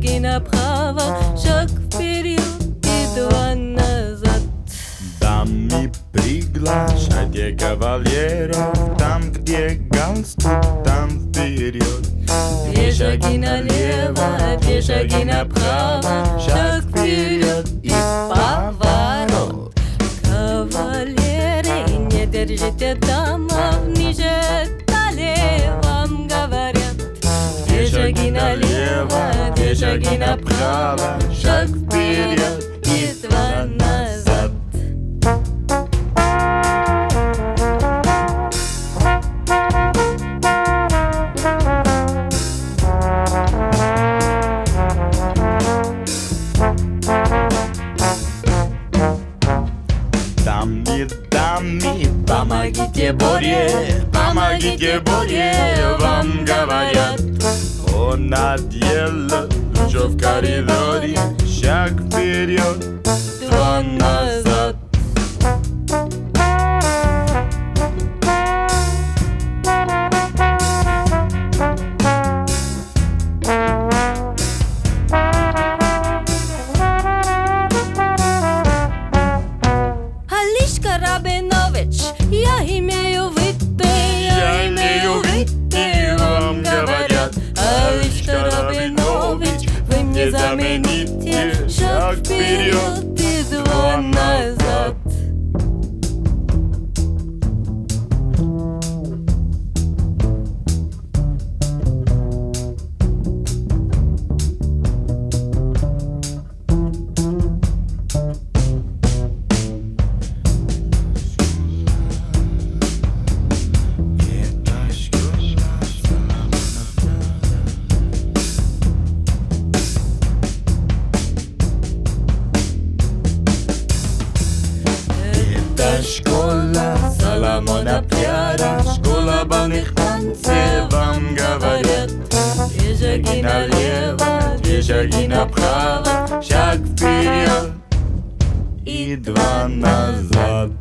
шаги направо, шаг вперед и два назад. Дамы, приглашайте кавалеров, там, где галстук, там вперед. Две шаги налево, две шаги направо, шаг вперед и поворот. Кавалеры, не держите дамов ниже талии, вам говорят. Две шаги налево, две шаги направо, шаг вперед и два назад. Дамы, помогите Боре, вам говорят. Он надел уже в коридоре, шаг вперед, два назад. Алишка Рабинович, я имею выпить, вам говорят. Алишка Рабинович, вы мне замените, шаг вперед и два назад. Школа Соломона Пьяра, школа бальных танцев, вам говорят. Две шаги налево, Две шаги направо, шаг вперед и два назад.